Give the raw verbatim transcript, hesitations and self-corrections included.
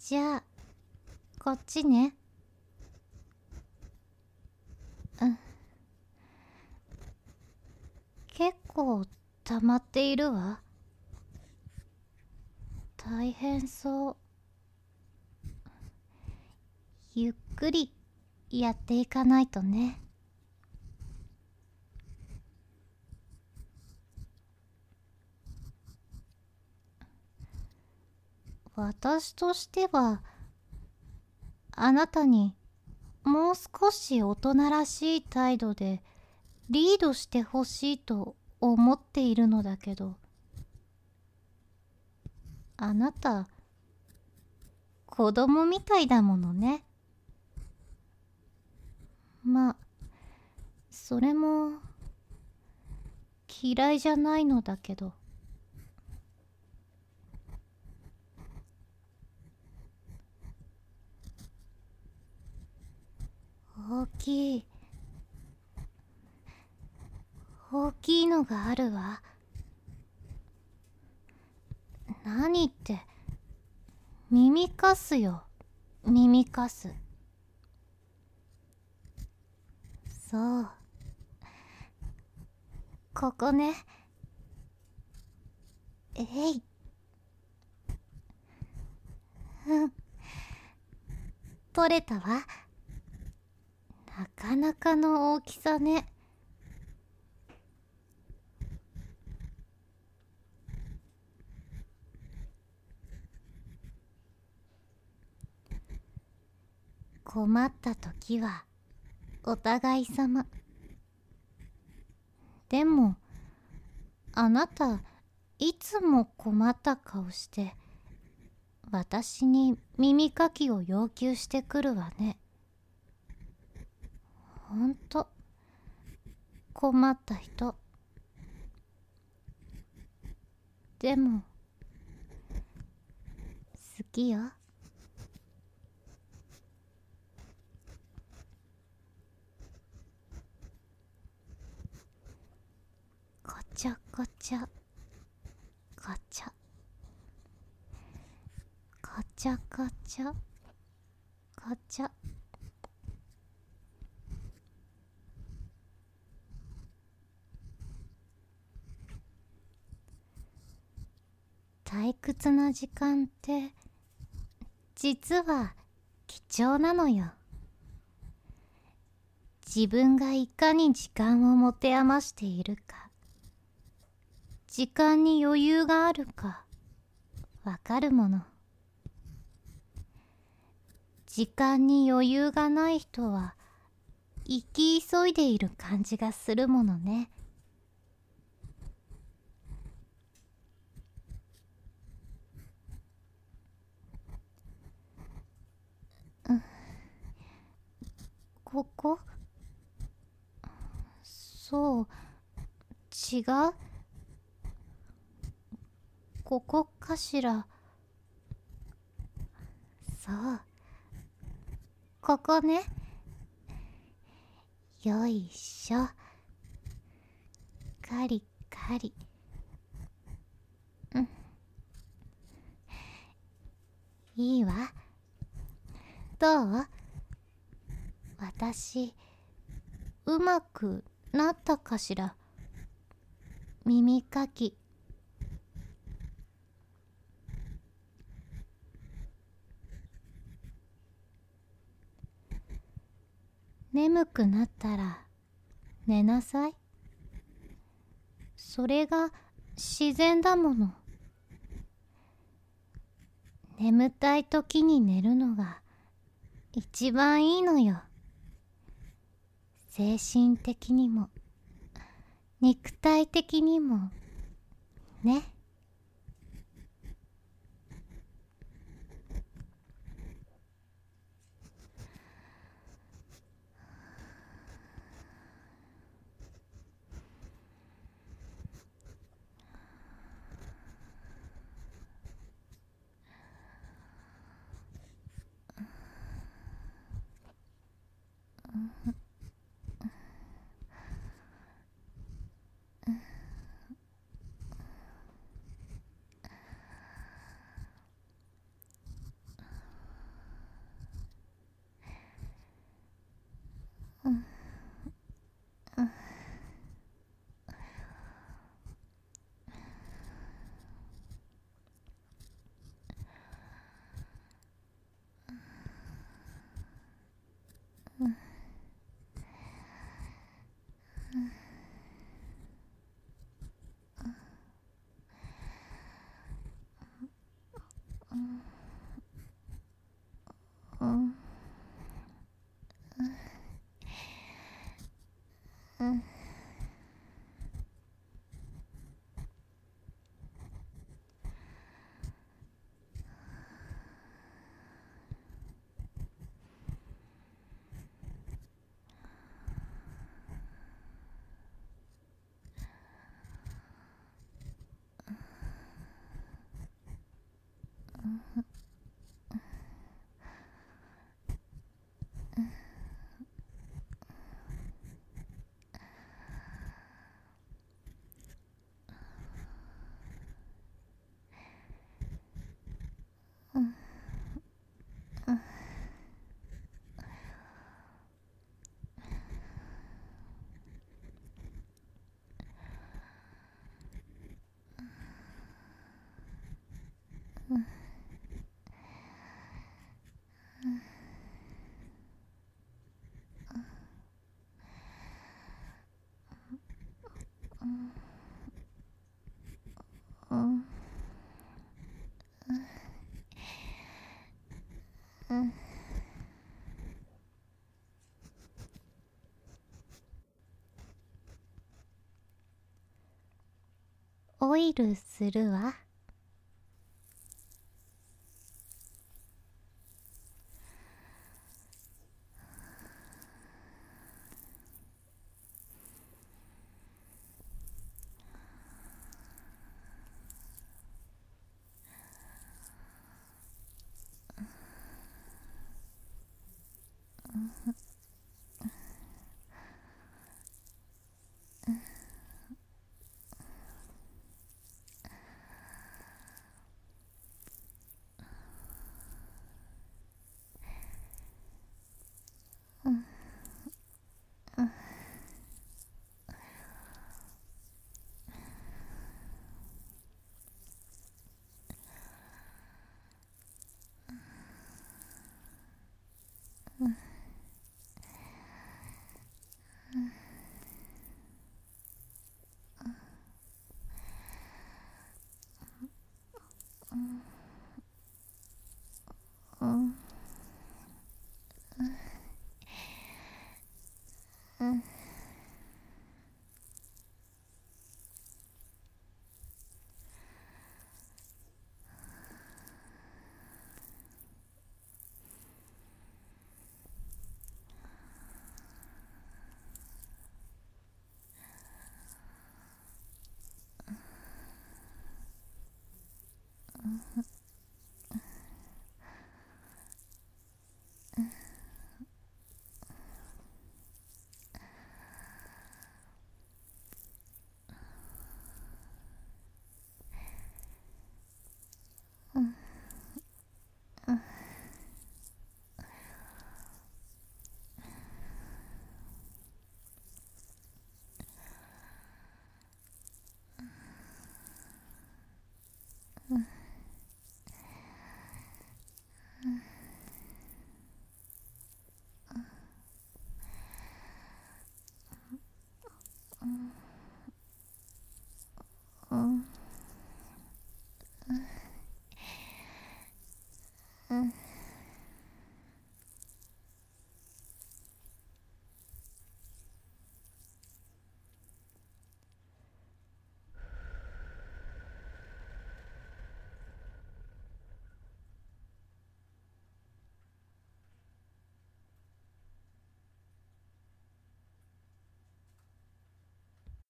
じゃあこっちね。うん。結構溜まっているわ。大変そう。ゆっくりやっていかないとね。私としてはあなたにもう少し大人らしい態度でリードしてほしいと思っているのだけど、あなた子供みたいだものね。まあそれも嫌いじゃないのだけど。大きい大きいのがあるわ。何って、耳かすよ、耳かす。そう、ここね。えい。うん取れたわ。なかなかの大きさね。困った時はお互い様。でもあなたいつも困った顔して私に耳かきを要求してくるわね。ほんと困った人。でも好きよ。こちょこちょこちょこちょこちょこちょ。退屈な時間って実は貴重なのよ。自分がいかに時間を持て余しているか、時間に余裕があるかわかるもの。時間に余裕がない人は生き急いでいる感じがするものね。ここそう違う。ここかしら。そうここね。よいしょ。カリカリ。うんいいわ。どう？私うまくなったかしら。耳かき。眠くなったら寝なさい。それが自然だもの。眠たい時に寝るのが一番いいのよ。精神的にも肉体的にもね。 うん、うん、うん、うん。オイルするわ。うん、うん、